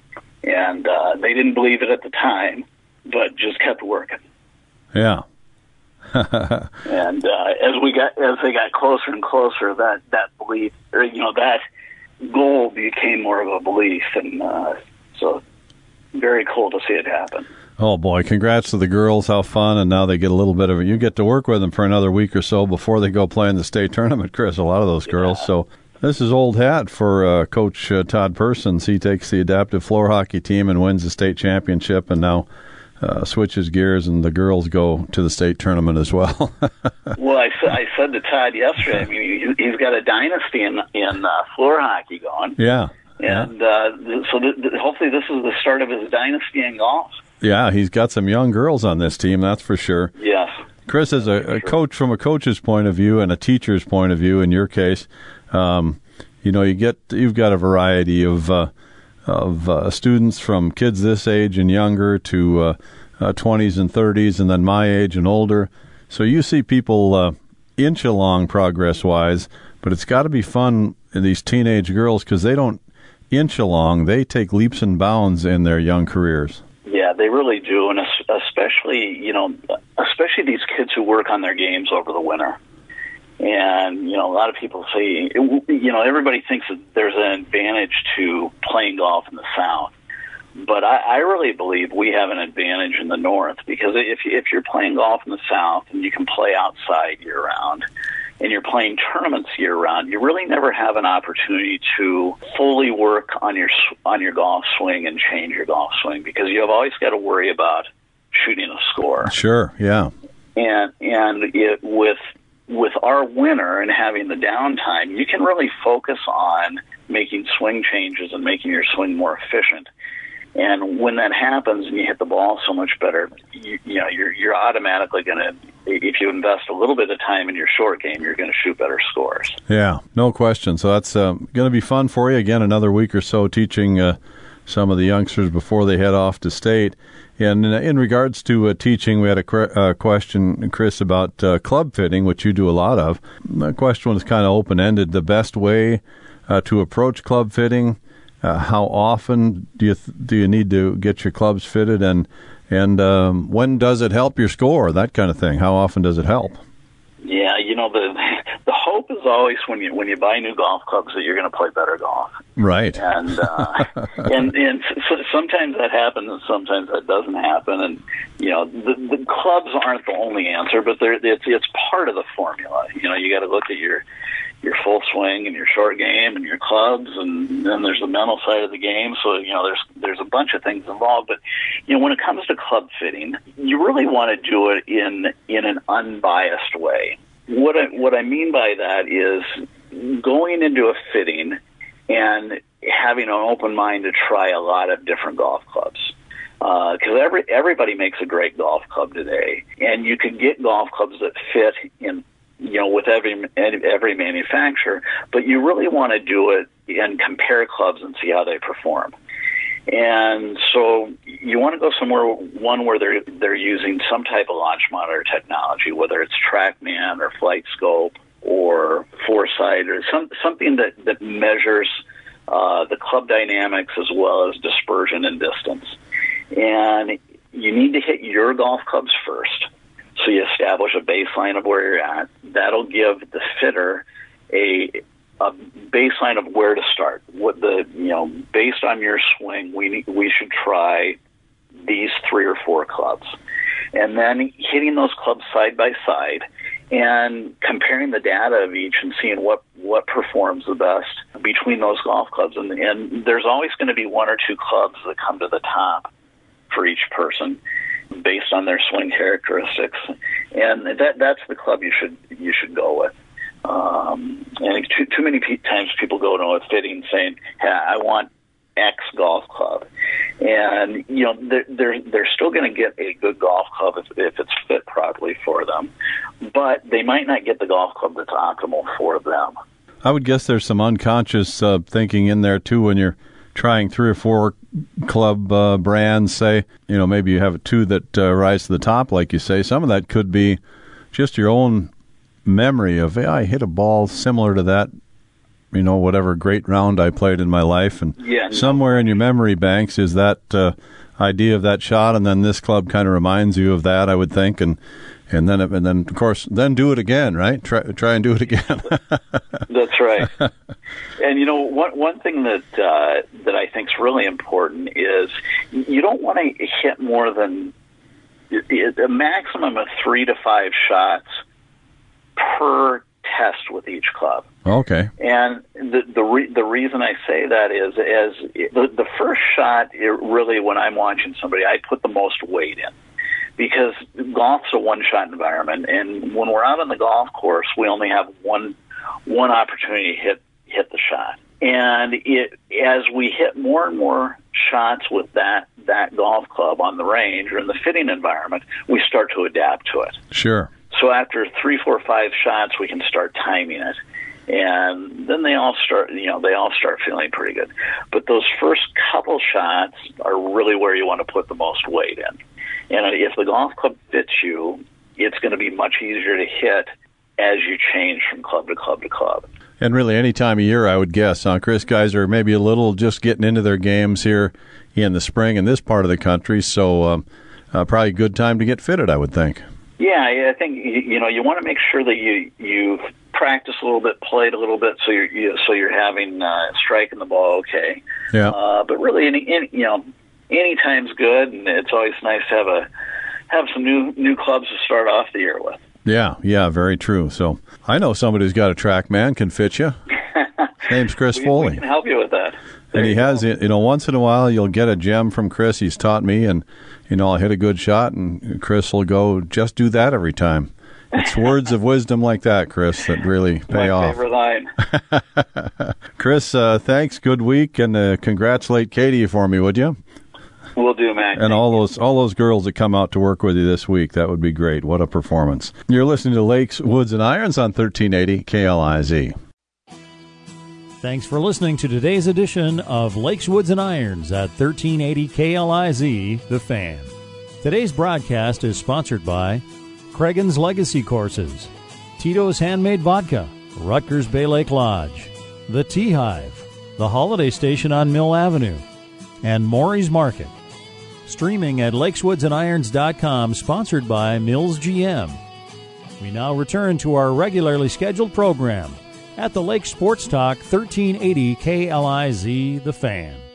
and uh, they didn't believe it at the time, but just kept working. Yeah. And uh, as we got as they got closer and closer, that that belief, or you know, that goal became more of a belief, and uh, so very cool to see it happen. Oh, boy, congrats to the girls. How fun. And now they get a little bit of it. You get to work with them for another week or so before they go play in the state tournament, Chris, a lot of those girls. Yeah. So this is old hat for uh, Coach uh, Todd Persons. He takes the adaptive floor hockey team and wins the state championship, and now uh, switches gears, and the girls go to the state tournament as well. Well, I, I said to Todd yesterday, I mean, he's got a dynasty in, in uh, floor hockey going. Yeah. And uh, so th- th- hopefully this is the start of his dynasty in golf. Yeah, he's got some young girls on this team, that's for sure. Yes. Chris, as a, a coach, from a coach's point of view and a teacher's point of view, in your case, um, you know, you get you've got a variety of uh, of uh, students from kids this age and younger to uh, uh, twenties and thirties, and then my age and older. So you see people uh, inch along progress-wise, but it's got to be fun in these teenage girls because they don't inch along; they take leaps and bounds in their young careers. Yeah, they really do, and especially, you know, especially these kids who work on their games over the winter. And, you know, a lot of people say, you know, everybody thinks that there's an advantage to playing golf in the South. But I, I really believe we have an advantage in the North, because if if you're playing golf in the South and you can play outside year-round, and you're playing tournaments year-round, you really never have an opportunity to fully work on your on your golf swing and change your golf swing, because you have always got to worry about shooting a score. Sure, yeah. And and it, with with our winter and having the downtime, you can really focus on making swing changes and making your swing more efficient. And when that happens and you hit the ball so much better, you, you know, you're you're automatically going to, if you invest a little bit of time in your short game, you're going to shoot better scores. Yeah, no question. So that's uh, going to be fun for you. Again, another week or so teaching uh, some of the youngsters before they head off to state. And in, in regards to uh, teaching, we had a cre- uh, question, Chris, about uh, club fitting, which you do a lot of. The question was kind of open-ended. The best way uh, to approach club fitting, uh, how often do you th- do you need to get your clubs fitted, and and um, when does it help your score, that kind of thing? How often does it help? Yeah, you know, the the hope is always when you when you buy new golf clubs that you're going to play better golf. Right. And uh, and and so sometimes that happens, and sometimes that doesn't happen. And you know, the, the clubs aren't the only answer, but they're, it's it's part of the formula. You know, you got to look at your your full swing and your short game and your clubs, and then there's the mental side of the game. So, you know, there's there's a bunch of things involved. But, you know, when it comes to club fitting, you really want to do it in in an unbiased way. What I, what I mean by that is going into a fitting and having an open mind to try a lot of different golf clubs. Because uh, every everybody makes a great golf club today, and you can get golf clubs that fit in, you know, with every every manufacturer, but you really want to do it and compare clubs and see how they perform. And so you want to go somewhere, one where they're they're using some type of launch monitor technology, whether it's TrackMan or FlightScope or Foresight or some something that that measures uh, the club dynamics as well as dispersion and distance. And you need to hit your golf clubs first. So you establish a baseline of where you're at. That'll give the fitter a, a baseline of where to start. What the you know, based on your swing, we need, we should try these three or four clubs, and then hitting those clubs side by side and comparing the data of each and seeing what, what performs the best between those golf clubs. And, and there's always going to be one or two clubs that come to the top for each person, based on their swing characteristics, and that that's the club you should you should go with. Um, and too too many pe- times people go to a fitting saying, "Hey, I want X golf club," and you know they're they're, they're still going to get a good golf club if, if it's fit properly for them, but they might not get the golf club that's optimal for them. I would guess there's some unconscious uh, thinking in there too when you're trying three or four club uh, brands, say, you know, maybe you have two that uh, rise to the top, like you say. Some of that could be just your own memory of, hey, I hit a ball similar to that, you know, whatever great round I played in my life. And yeah, no. somewhere in your memory banks is that uh, idea of that shot, and then this club kind of reminds you of that, I would think. And And then, and then, of course, then do it again, right? Try, try and do it again. That's right. And you know, one one thing that uh, that I think is really important is you don't want to hit more than a maximum of three to five shots per test with each club. Okay. And the the re, the reason I say that is as the the first shot, it really, when I'm watching somebody, I put the most weight in. Because golf's a one-shot environment, and when we're out on the golf course, we only have one one opportunity to hit hit the shot. And it as we hit more and more shots with that that golf club on the range or in the fitting environment, we start to adapt to it. Sure. So after three, four, five shots, we can start timing it, and then they all start, you know, they all start feeling pretty good. But those first couple shots are really where you want to put the most weight in. And if the golf club fits you, it's going to be much easier to hit as you change from club to club to club. And really any time of year, I would guess, huh, Chris? Guys are maybe a little just getting into their games here in the spring in this part of the country, so um, uh, probably a good time to get fitted, I would think. Yeah, I think, you know, you want to make sure that you, you've practiced a little bit, played a little bit, so you're you, so you're having uh, striking the ball okay. Yeah. Uh, but really, any, any you know, any time's good, and it's always nice to have a have some new new clubs to start off the year with. Yeah, yeah, very true. So I know somebody who's got a TrackMan, can fit you. His name's Chris we, Foley. We can help you with that. There and he has, go. you know, once in a while you'll get a gem from Chris. He's taught me, and, you know, I'll hit a good shot, and Chris will go, just do that every time. It's words of wisdom like that, Chris, that really pay My off. favorite line. Chris, uh, thanks. Good week, and uh, congratulate Katie for me, would you? Will do, Mac. And all those all those girls that come out to work with you this week, that would be great. What a performance. You're listening to Lakes, Woods, and Irons on thirteen eighty K L I Z. Thanks for listening to today's edition of Lakes, Woods, and Irons at thirteen eighty K L I Z, The Fan. Today's broadcast is sponsored by Cregan's Legacy Courses, Tito's Handmade Vodka, Rutgers Bay Lake Lodge, The Tea Hive, The Holiday Station on Mill Avenue, and Maury's Market. Streaming at lakes woods and irons dot com, sponsored by Mills G M. We now return to our regularly scheduled program at the Lake Sports Talk thirteen eighty K L I Z, The Fan.